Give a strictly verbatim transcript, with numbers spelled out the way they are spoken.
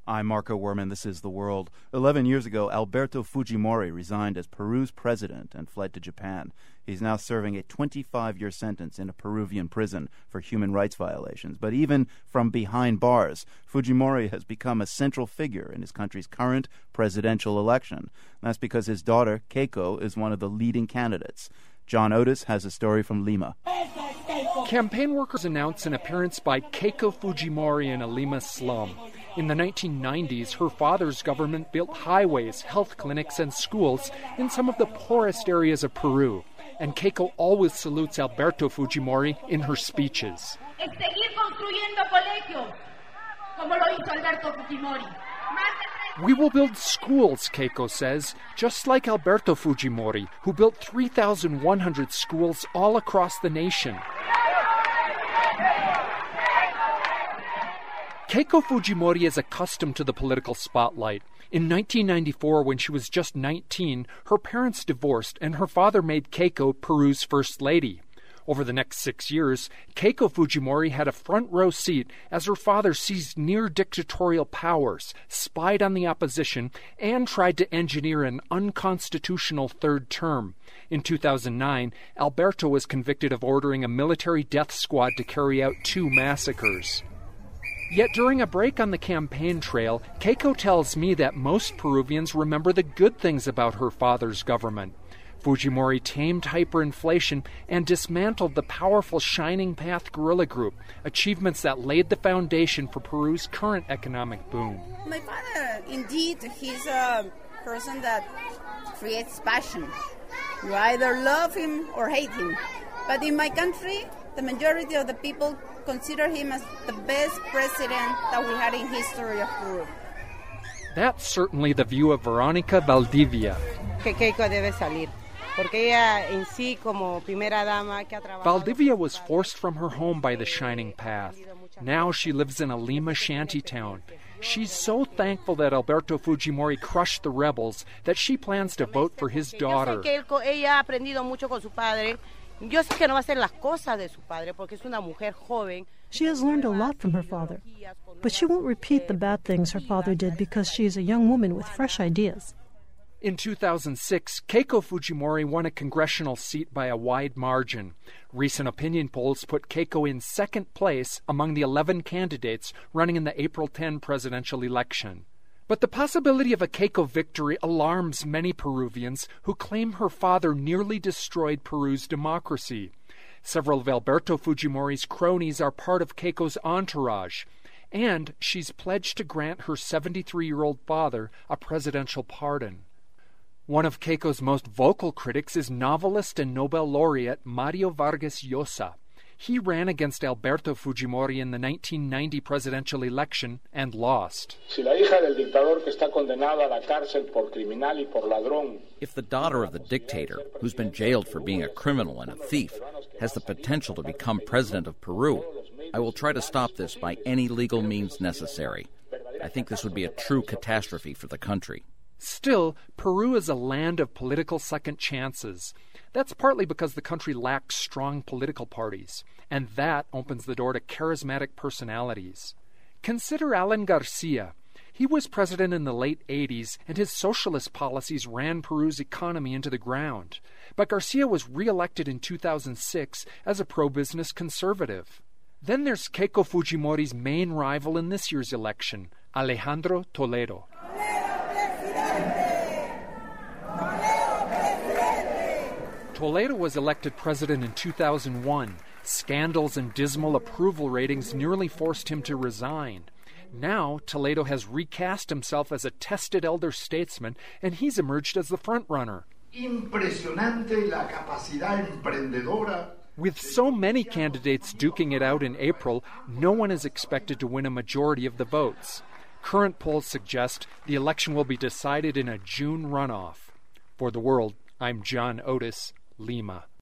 I'm Marco Werman. This is The World. Eleven years ago, Alberto Fujimori resigned as Peru's president and fled to Japan. He's now serving a twenty-five-year sentence in a Peruvian prison for human rights violations. But even from behind bars, Fujimori has become a central figure in his country's current presidential election. That's because his daughter, Keiko, is one of the leading candidates. John Otis has a story from Lima. Campaign workers announce an appearance by Keiko Fujimori in a Lima slum. In the nineteen nineties, her father's government built highways, health clinics, and schools in some of the poorest areas of Peru. And Keiko always salutes Alberto Fujimori in her speeches. We will build schools, Keiko says, just like Alberto Fujimori, who built three thousand one hundred schools all across the nation. Keiko Fujimori is accustomed to the political spotlight. In nineteen ninety-four, when she was just nineteen, her parents divorced and her father made Keiko Peru's first lady. Over the next six years, Keiko Fujimori had a front row seat as her father seized near-dictatorial powers, spied on the opposition, and tried to engineer an unconstitutional third term. In two thousand nine, Alberto was convicted of ordering a military death squad to carry out two massacres. Yet during a break on the campaign trail, Keiko tells me that most Peruvians remember the good things about her father's government. Fujimori tamed hyperinflation and dismantled the powerful Shining Path guerrilla group, achievements that laid the foundation for Peru's current economic boom. My father, indeed, he's a person that creates passion. You either love him or hate him. But in my country, the majority of the people consider him as the best president that we had in history of Peru. That's certainly the view of Veronica Valdivia. Que Keiko debe salir. Valdivia was forced from her home by the Shining Path. Now she lives in a Lima shantytown. She's so thankful that Alberto Fujimori crushed the rebels that she plans to vote for his daughter. She has learned a lot from her father, but she won't repeat the bad things her father did because she is a young woman with fresh ideas. In two thousand six, Keiko Fujimori won a congressional seat by a wide margin. Recent opinion polls put Keiko in second place among the eleven candidates running in the April tenth presidential election. But the possibility of a Keiko victory alarms many Peruvians who claim her father nearly destroyed Peru's democracy. Several of Alberto Fujimori's cronies are part of Keiko's entourage, and she's pledged to grant her seventy-three-year-old father a presidential pardon. One of Keiko's most vocal critics is novelist and Nobel laureate Mario Vargas Llosa. He ran against Alberto Fujimori in the nineteen ninety presidential election and lost. If the daughter of the dictator, who's been jailed for being a criminal and a thief, has the potential to become president of Peru, I will try to stop this by any legal means necessary. I think this would be a true catastrophe for the country. Still, Peru is a land of political second chances. That's partly because the country lacks strong political parties, and that opens the door to charismatic personalities. Consider Alan Garcia. He was president in the late eighties, and his socialist policies ran Peru's economy into the ground. But Garcia was re-elected in two thousand six as a pro-business conservative. Then there's Keiko Fujimori's main rival in this year's election, Alejandro Toledo. Toledo was elected president in two thousand one. Scandals and dismal approval ratings nearly forced him to resign. Now, Toledo has recast himself as a tested elder statesman, and he's emerged as the frontrunner. Impresionante la capacidad emprendedora. With so many candidates duking it out in April, no one is expected to win a majority of the votes. Current polls suggest the election will be decided in a June runoff. For The World, I'm John Otis, Lima.